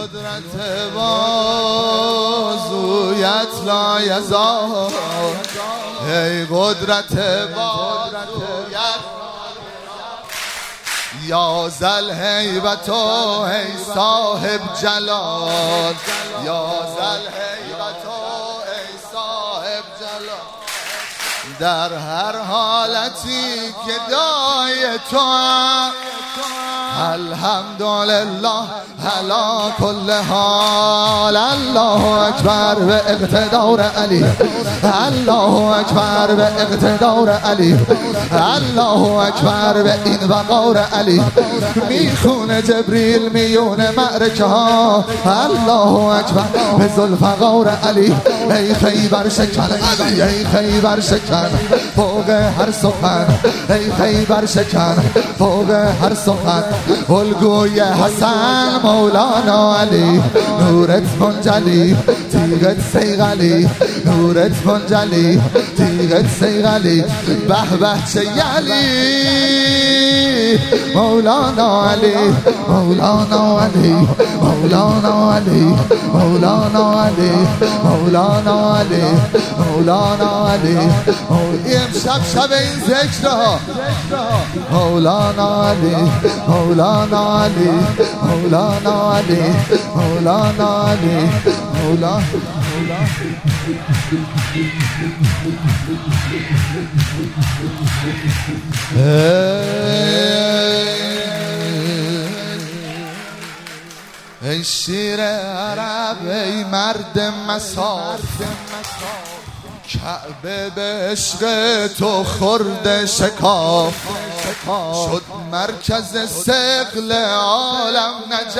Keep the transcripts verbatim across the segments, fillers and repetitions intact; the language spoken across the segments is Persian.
قدرت بازویت لایزال، ای قدرت بازویت یا ذل هیبت و ای صاحب جلال، یا ذل هیبت و ای صاحب جلال. در هر حالتی که دای تو هم الحمدلله علی کل حال. الله اکبر به اقتدار علی، الله اکبر به اقتدار علی، الله اکبر به این وقار علی. میخونه جبریل میون معرکه ها، الله اکبر به ذوالفقار علی. ای خیبر شکن علی، ای خیبر شکن فوق هر سخن، ای خیبر شکن فوق هر سخن. الگوی حسن مولانا علی، نورت منجلی تیغت سیغلی، نورت منجلی تیغت سیغلی. به به چه یلی مولانا علی، مولانا علی، مولانا علی، مولانا علی، مولانا علی، مولانا علی. امشب شب این ذکرها مولانا علی، مولانا علی، مولانا علی، مولانا علی، مولانا. ای شیر عرب، ای مرد مساف، کعبه به عشق تو خورد شکاف. شد مرکز ثقل عالم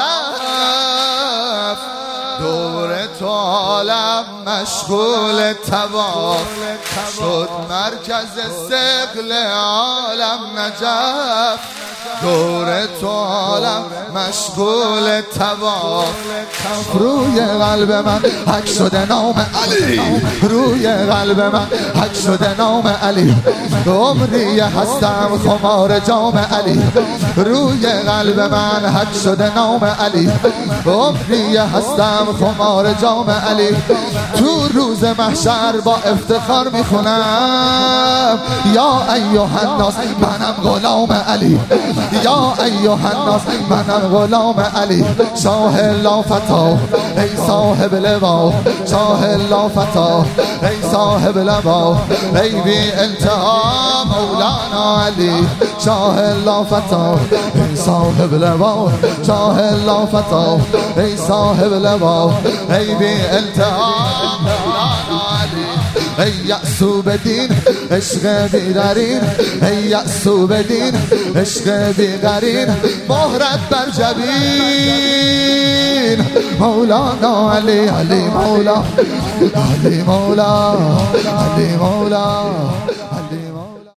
نجف، دور تو عالم مشغول طواف. شد مرکز ثقل عالم نجف، دور تو عالم مشغول طواف. روی قلب من حک شده نام علی، روی قلب من حک شده نام علی. عمری هستم خمار جام علی، روی قلب من حک شده نام علی. عمری هستم خمار جام علی. تو روز محشر با افتخار میخونم یا ایها الناس منم غلام علی، یا ایها الناس منم غلام علی. شاه لافتا ای صاحب لوا، شاه لافتا ای صاحب لوا، ای بی انتها مولانا علی. شاه لافتا ای صاحب لوا، شاه لافتا ای صاحب لوا، ای بی انتها مولانا علی. ای یأسو بدین عشق بیدرین، ای یأسو بدین عشق بیدرین. مهرت بر جبین مولانا علی، علی مولا، علی مولا، علی مولا.